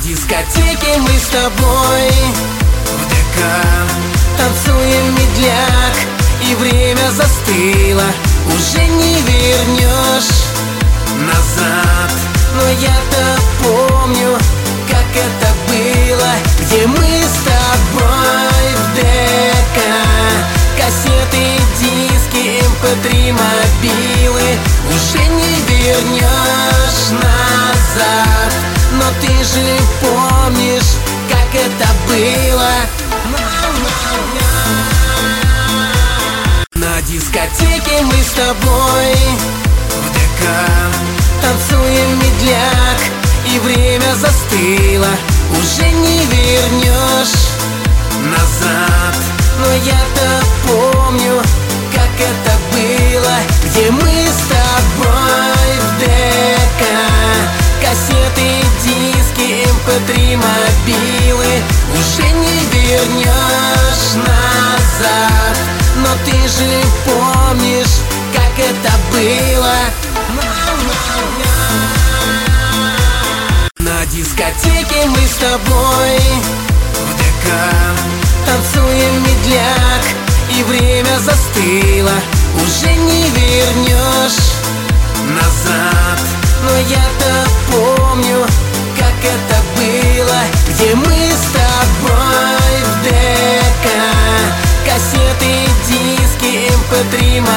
дискотеке мы с тобой в ДК танцуем медляк, и время застыло, уже не вернешь назад. Но я-то помню, как это было, где мы с тобой в ДК. Кассеты, диски, MP3, мобилы, уже не вернешь назад. Но ты же помнишь, как это было. На дискотеке мы с тобой в ДК танцуем медляк, и время застыло, уже не вернешь назад. Но я-то помню, как это было, где мы с тобой в ДК. Кассеты, диски, MP3, мобилы, уже не вернешь назад. Но ты же помнишь, как это было. На дискотеке мы с тобой в ДК танцуем медляк, и время застыло, уже не вернешь назад. Но я-то